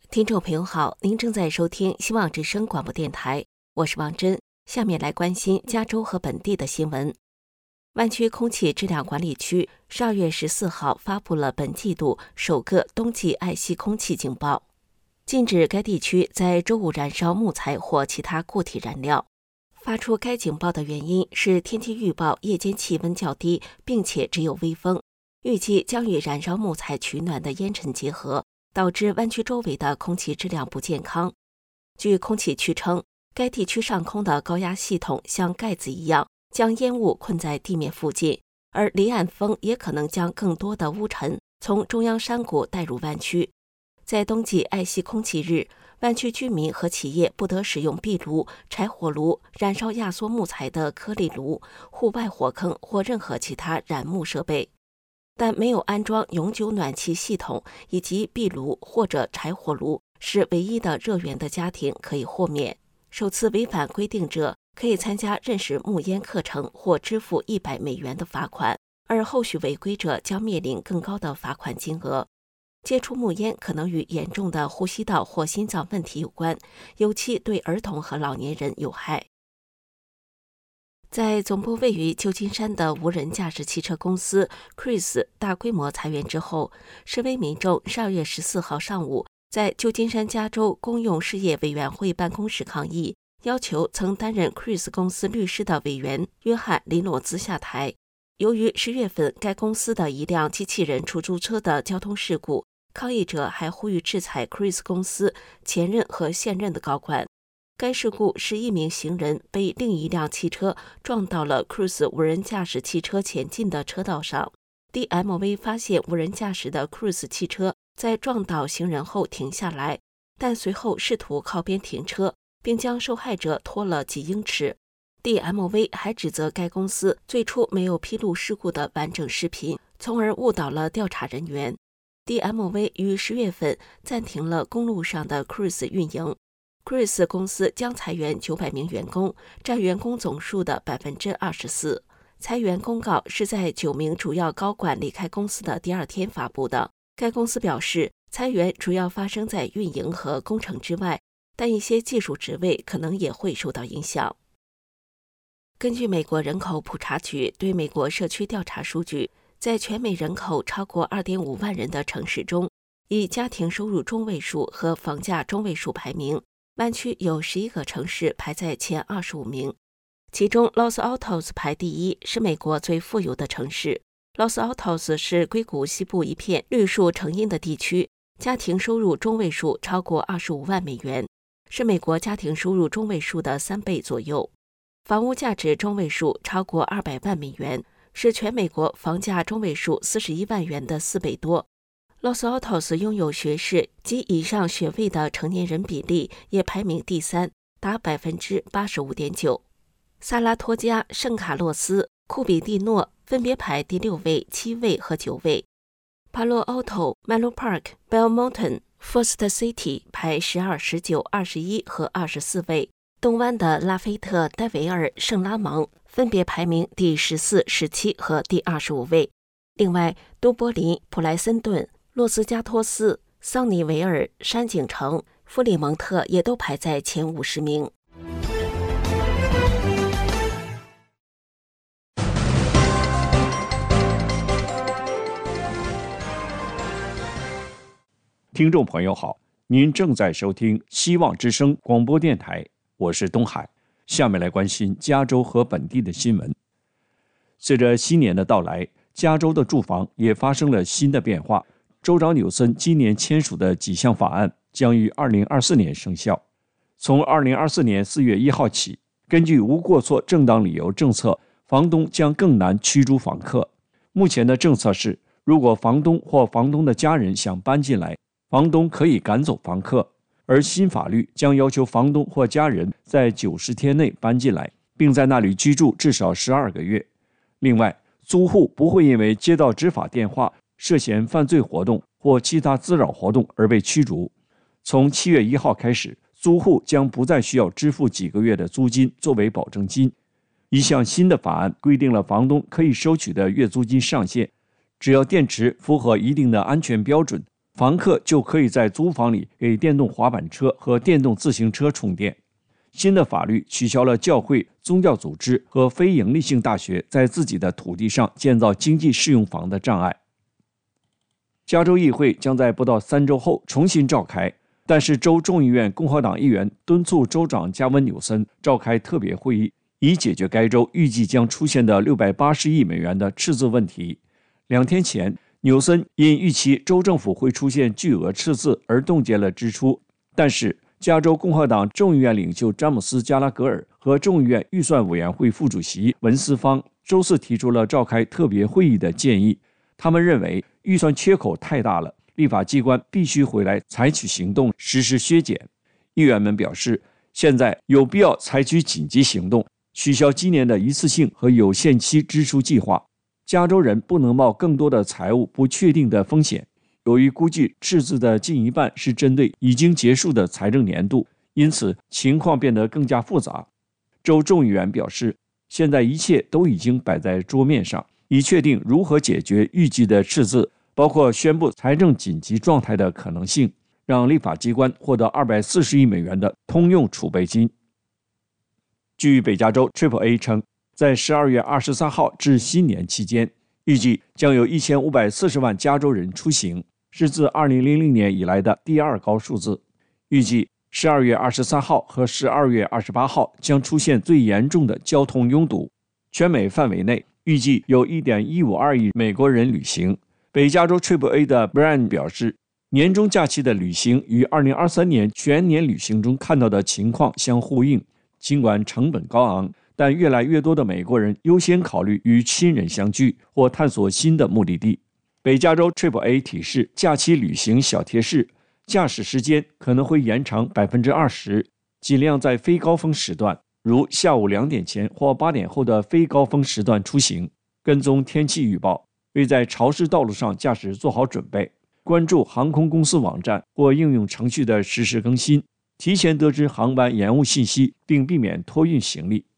听众朋友好，您正在收听希望之声广播电台，我是王珍。下面来关心加州和本地的新闻。湾区空气质量管理区12月14号发布了本季度首个冬季爱惜空气警报，禁止该地区在周五燃烧木材或其他固体燃料。发出该警报的原因是天气预报夜间气温较低，并且只有微风，预计将与燃烧木材取暖的烟尘结合，导致湾区周围的空气质量不健康。据空气区称，该地区上空的高压系统像盖子一样将烟雾困在地面附近，而离岸风也可能将更多的乌尘从中央山谷带入湾区。在冬季爱惜空气日，湾区居民和企业不得使用壁炉、柴火炉、燃烧压缩木材的颗粒炉、户外火坑或任何其他燃木设备。但没有安装永久暖气系统以及壁炉或者柴火炉是唯一的热源的家庭可以豁免。首次违反规定者可以参加认识木烟课程或支付$100的罚款，而后续违规者将面临更高的罚款金额。接触木烟可能与严重的呼吸道或心脏问题有关，尤其对儿童和老年人有害。在总部位于旧金山的无人驾驶汽车公司 Cruise 大规模裁员之后，示威民众12月14号上午在旧金山加州公用事业委员会办公室抗议，要求曾担任 Cruise 公司律师的委员约翰·林诺兹下台。由于10月份该公司的一辆机器人出租车的交通事故，抗议者还呼吁制裁 Cruise 公司前任和现任的高管。该事故是一名行人被另一辆汽车撞到了 Cruise 无人驾驶汽车前进的车道上。DMV 发现无人驾驶的 Cruise 汽车在撞倒行人后停下来，但随后试图靠边停车，并将受害者拖了几英尺。DMV 还指责该公司最初没有披露事故的完整视频，从而误导了调查人员。DMV 于10月份暂停了公路上的 Cruise 运营。Cruise 公司将裁员900名员工，占员工总数的24%。裁员公告是在9名主要高管离开公司的第二天发布的。该公司表示，裁员主要发生在运营和工程之外，但一些技术职位可能也会受到影响。根据美国人口普查局对美国社区调查数据，在全美人口超过2.5万人的城市中，以家庭收入中位数和房价中位数排名，湾区有11个城市排在前25名，其中 Los Altos 排第一，是美国最富有的城市。Los Altos 是硅谷西部一片绿树成荫的地区，家庭收入中位数超过25万美元，是美国家庭收入中位数的3倍左右。房屋价值中位数超过200万美元，是全美国房价中位数41万元的4倍多。Los Altos 拥有学士及以上学位的成年人比例也排名第3，达 85.9%。萨拉托加、圣卡洛斯、库比蒂诺分别排第6位、7位和9位。Palo Alto、Menlo Park、Belmont、First City 排12、19、21和24位。东湾的拉菲特、戴维尔、圣拉蒙分别排名第14、17和第25位。另外，都柏林、普莱森顿、洛斯加托斯、桑尼维尔、山景城、弗里蒙特也都排在前50名。 听众朋友好，您正在收听希望之声广播电台，我是东海。下面来关心加州和本地的新闻。随着新年的到来，加州的住房也发生了新的变化。州长纽森今年签署的几项法案将于2024年生效。从2024年4月1号起，根据无过错正当理由政策，房东将更难驱逐房客。目前的政策是，如果房东或房东的家人想搬进来，房东可以赶走房客，而新法律将要求房东或家人在90天内搬进来，并在那里居住至少12个月。另外，租户不会因为接到执法电话、涉嫌犯罪活动或其他滋扰活动而被驱逐。从7月1号开始，租户将不再需要支付几个月的租金作为保证金。一项新的法案规定了房东可以收取的月租金上限，只要电池符合一定的安全标准， 房客就可以在租房里给电动滑板车和电动自行车充电。新的法律取消了教会、宗教组织和非营利性大学在自己的土地上建造经济适用房的障碍。加州议会将在不到3周后重新召开，但是州众议院共和党议员敦促州长加文·纽森召开特别会议，以解决该州预计将出现的680亿美元的赤字问题。2天前，纽森因预期州政府会出现巨额赤字而冻结了支出，但是加州共和党众议院领袖詹姆斯·加拉格尔和众议院预算委员会副主席文斯方周四提出了召开特别会议的建议。他们认为预算缺口太大了，立法机关必须回来采取行动实施削减。议员们表示，现在有必要采取紧急行动，取消今年的一次性和有限期支出计划。加州人不能冒更多的财务不确定的风险。由于估计赤字的近一半是针对已经结束的财政年度，因此情况变得更加复杂。州众议员表示，现在一切都已经摆在桌面上，以确定如何解决预计的赤字，包括宣布财政紧急状态的可能性，让立法机关获得240亿美元的通用储备金。据北加州 AAA 称，在12月23号至新年期间，预计将有1540万加州人出行，是自2000年以来的第2高数字。预计12月23号和12月28号将出现最严重的交通拥堵。全美范围内预计有 1.152 亿美国人旅行。北加州 AAA 的 Brian 表示，年终假期的旅行与2023年全年旅行中看到的情况相呼应。尽管成本高昂，但越来越多的美国人优先考虑与亲人相聚或探索新的目的地。北加州 AAA 提示假期旅行小贴士：驾驶时间可能会延长 20%， 尽量在非高峰时段，如下午2点前或8点后的非高峰时段出行。跟踪天气预报，为在潮湿道路上驾驶做好准备。关注航空公司网站或应用程序的实时更新，提前得知航班延误信息，并避免托运行李。